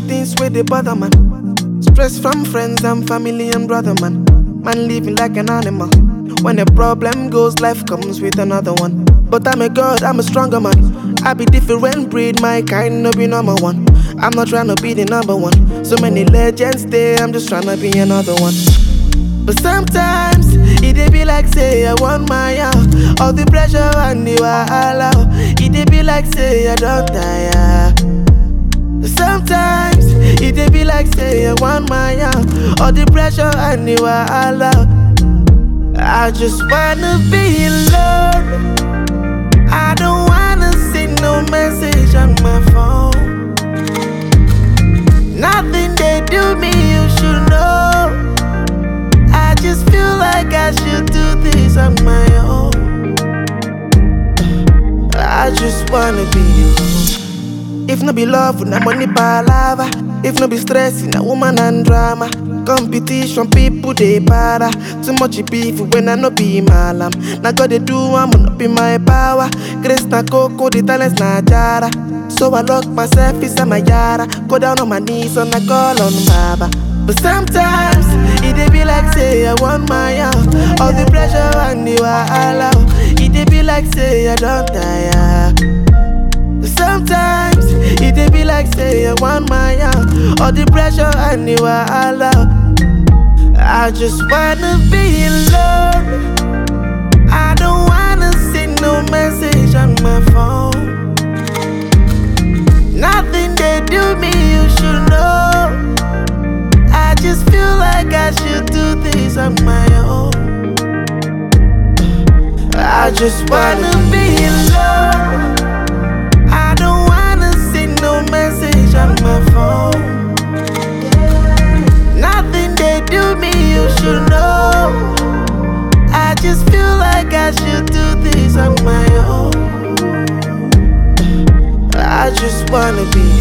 things where they bother man. Stress from friends and family and brother man. Man living like an animal. When a problem goes, life comes with another one. But I'm a god, I'm a stronger man. I be different breed, my kind no be number one. I'm not trying to be the number one. So many legends there, I'm just trying to be another one. But sometimes it dey be like say I want my out. All the pressure and the wahala. It dey be like say I don't tire. Sometimes it dey be like say I want my out. All the pressure and the wahala. I just wanna be alone. I don't wanna see no message on my phone. Nothing they do me, you should know. I just feel like I should do this on my own. I just wanna be you. If no be love, na money palava. If no be stress, na woman and drama. Competition, people they para. Too much beef when I no be malam. Now God they do, I'm not be my power. Grace na coco, the talents na jara. So I lock myself inside my yara. Go down on my knees and I call on Baba. But sometimes it dey be like say I want my out. All the pressure and the wahala. It dey be like say I don't tire. Sometimes it dey be like say I want my out. All the pressure and the wahala. I just wanna be alone. I don't wanna see no message on my phone. Nothing they do me, you should know. I just feel like I should do this on my own. I just wanna be alone. I don't wanna see no message on my phone. Nothing they do me, you should know. I just feel like I should do this on my own. I just wanna be